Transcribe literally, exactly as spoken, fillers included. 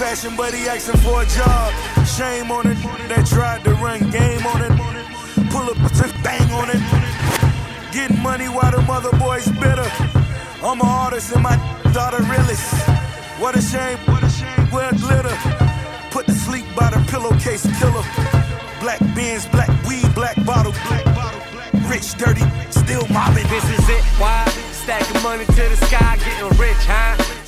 fashion, but he asking for a job. Shame on it that tried to run game on it. Pull up a bang on it. Getting money while the mother boy's bitter. I'm an artist and my daughter realist. What a shame, what a shame, wear glitter. Put to sleep by the pillowcase killer. Black Benz, black weed, black bottle, black bottle, black rich, dirty, still mobbing. This is it, why? Stacking money to the sky, getting rich, huh?